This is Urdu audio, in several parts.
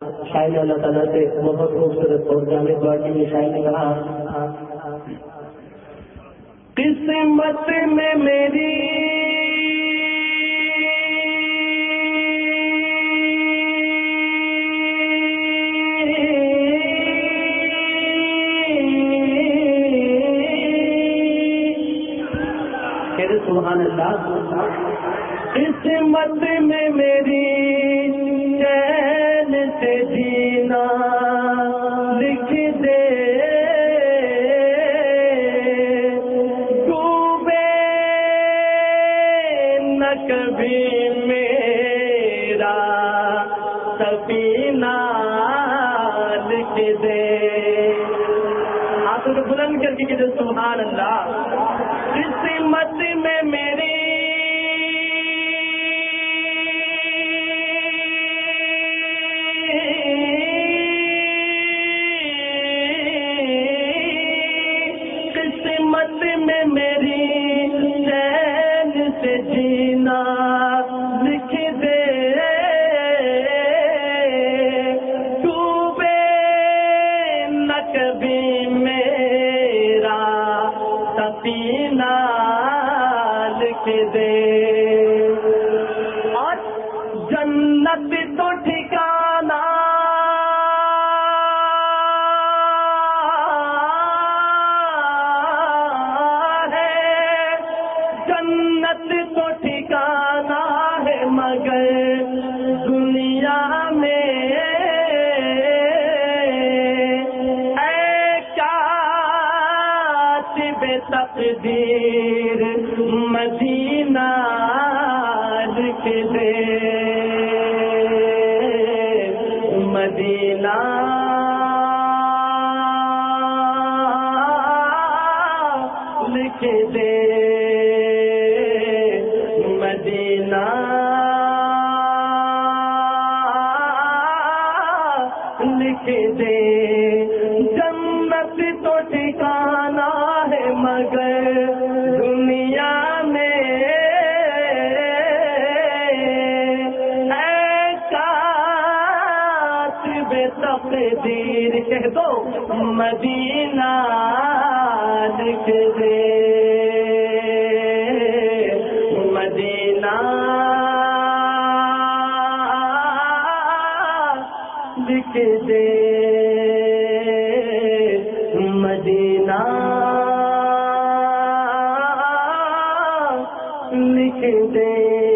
شاعر نے اللہ تعالیٰ سے بہت خوبصورت اور جامع دعا کی. شاعر نے کہا قسمت میں میری سبحان اللہ. قسمت میں میری چین سے جینا لکھ دے ڈوبے نہ کبھی میرا سفینہ لکھ دے. آپ کو بلند کر کے کہتے سبحان اللہ. قسمت میں میری قسمت میں میری چین سے جینا لکھ دے ڈوبے نہ کبھی میرا سفینہ لکھ دے. اور جنت تو ٹھکانا ہے, جنت تو ٹھکانا ہے مگر دنیا میں اے کاتب تقدیر مدینہ لکھ دے. مدینہ لکھ دے. مدینہ لکھ دے. جنت تو ٹھکانا ہے مگر دنیا میں اے کاتب تقدیر کہہ دو مدینہ لکھ دے. مدینہ لکھ دے. مدینہ لکھ دے.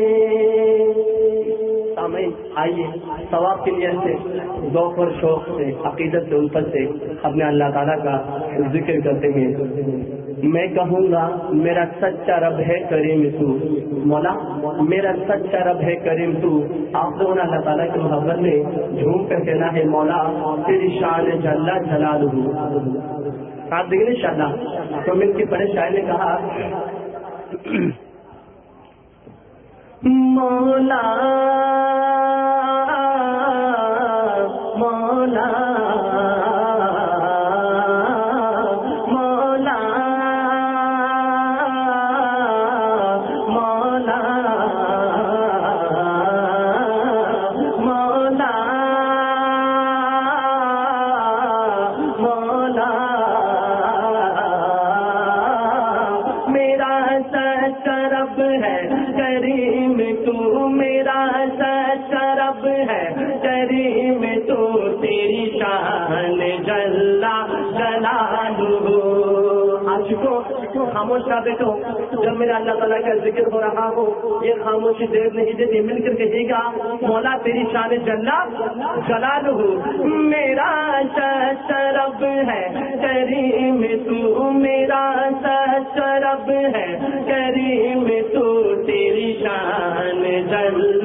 سامعین آئیے ثواب کے لیے سے ذوق اور شوق سے عقیدت سے الفت سے اپنے اللہ تعالیٰ کا ذکر کرتے ہیں. میں کہوں گا میرا سچا رب ہے کریم تو, مولا میرا سچا رب ہے کریم تو. آپ لوگوں نے اللہ تعالیٰ کی محبت میں جھوم کر کہنا ہے مولا تیری شان جل جلالہ. آپ دیکھیں انشاءاللہ تو مل کے بڑے شاعر نے کہا مولا مولا خاموش کا بیٹو جب میرا اللہ تعالیٰ کا ذکر ہو رہا ہو یہ خاموشی دیر نہیں دیتی, مل کر کہے گا مولا تیری شان جل جلالہ. میرا سچا رب ہے کریم تو, میرا سچا رب ہے کریم تو, تیری شان جل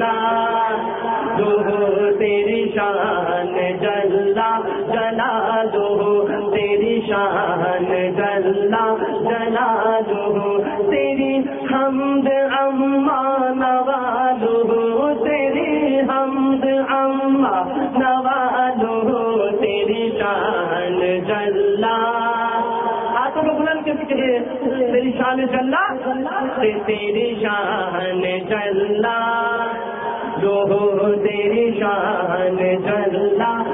تیری شان جل جلالہ, تیری شان جل جلالہ, تیری حمد اما نوالہ, تیری حمد اما نوالہ, تیری شان جل. ہاتھوں کو بلند کر کے تیری شان جل, تیری شان جل, جو تیری شان جل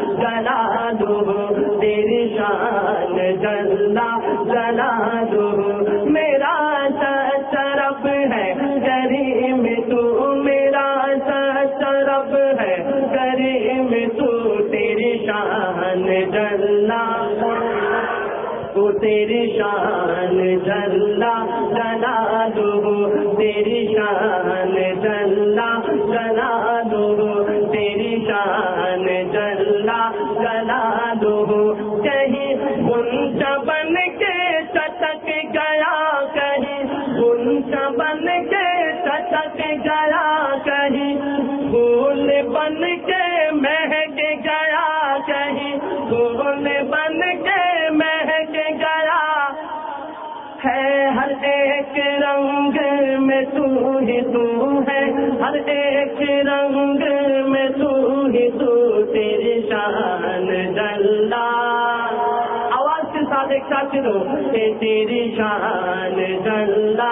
جل جلالہ، میرا سچا رب ہے کریم تو، میرا سچا رب ہے کریم تو، تیری شان جل تو، تیری شان جل جلالہ، تیری شان جل جلالہ، تیری شان جل جلالہ، کہیں غنچہ بن کے چٹک گیا، کہیں غنچہ بن کے چٹک گیا، کہیں پھول بن کے مہک گیا، کہیں پھول بن کے مہک گیا، ہے ہر ایک رنگ میں تو ہی تو ہے، ہر ایک رنگ میں تو ہی تو، تیری شان جل، آواز کے ساتھ ایک ساتھ چلو، تیری شان جل،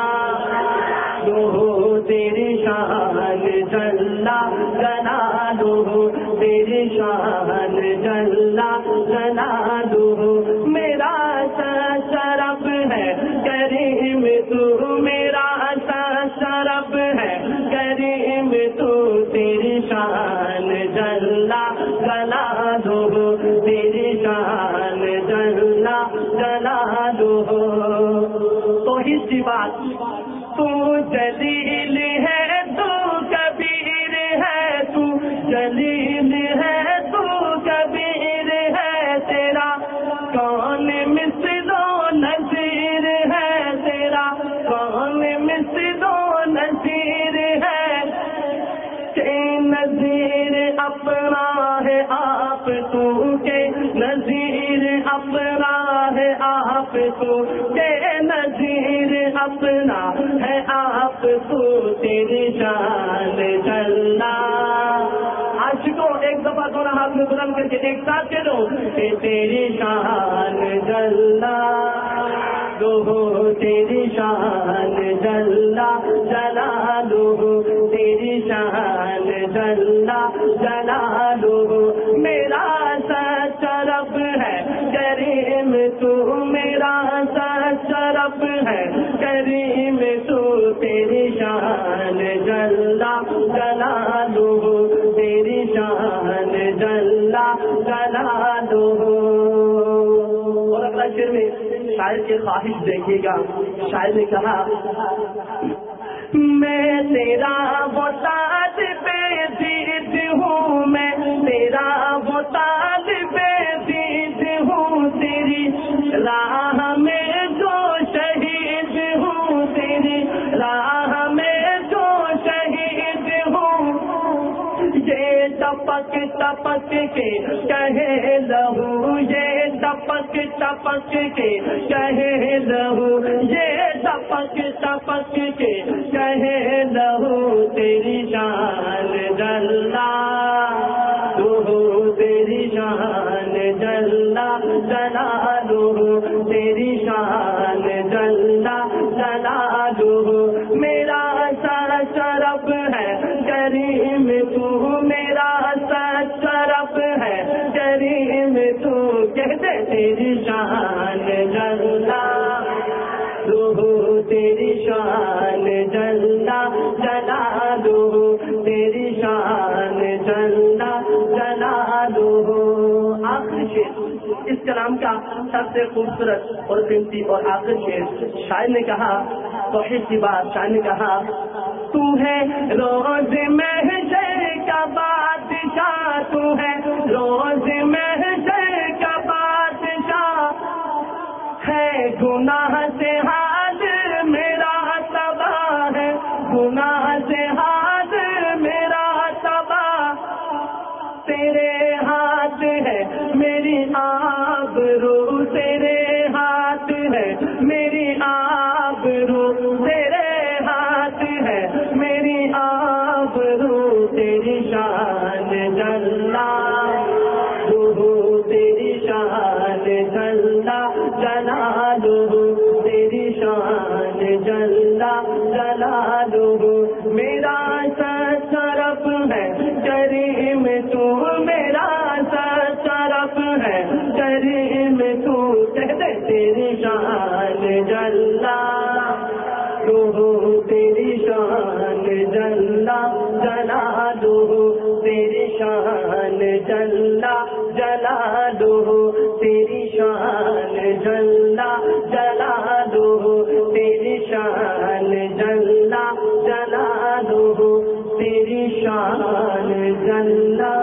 تیری شان جل جلالہ، تیری شان جل جلالہ، میرا سچا رب ہے کریم تو، میرا سچا رب ہے کریم تو، تیری شان جل جلالہ، تیری شان جل جلالہ، تو اسی بات تو جلیل ہے، تو کبیر ہے، تو جلیل ہے، تو کبیر ہے، تیرا کون مثل و نظیر ہے، تیرا کون مثل و نظیر ہے، کہ نظیر اپنا ہے آپ تو، کہ نظیر اپنا ہے آپ تو، کہ نظیر اپنا ہے آپ تو، تیری شان جل، عاشقوں ایک دفعہ دونوں ہاتھ میں بلند کر کے ایک ساتھ چلو، کہ تیری شان جل، تیری شان جل جلالہ، تیری شان جل جلالہ، میرا سچا رب ہے کریم تو، میرا سچا رب ہے کریم تو، تیری شان جل جلالہ، تیری شان جل جلالہ، اور اگلا شعر میں شاعر کی خواہش دیکھیے گا، شاعر نے کہا میں تیرا وہ طالب دید ہوں، میں تیرا وہ طالب دید ہوں، تیری راہ میں جو شہید ہوں، تیری راہ میں جو شہید ہوں، یہ ٹپک ٹپک کے کہے لہو، یہ ٹپک ٹپک کے کہے لہو، یہ ٹپک ٹپک کے کہے لہو، تیری شان جل، تیری شان جل جلالہ، تیری شان جل جلالہ، میرا سچا رب ہے کریم تو، میرا سچا رب ہے کریم تو، کہتے تیری شان جل، تیری شان جل جلالہ، تیری شان جل جلالہ، آخری شعر اس کلام کا سب سے خوبصورت اور قیمتی اور آخری شعر، شاعر نے کہا توحید کی بات، شاعر نے کہا تو ہے روز محشر کا بادشاہ، تو ہے روز محشر کا بادشاہ، ہے گناہ سے حال میرا تباہ ہے، گناہ سے حال میرا تباہ، تیرے ہاتھ ہے میری آبرو، تیرے ہاتھ ہے میری آبرو، تیرے ہاتھ ہے میری آبرو، تیری شان جل، تیری شان جل جلالہ، تیری شان جل جلالہ، تیری شان جل جلالہ، تیری شان جل جلالہ، تیری شان جل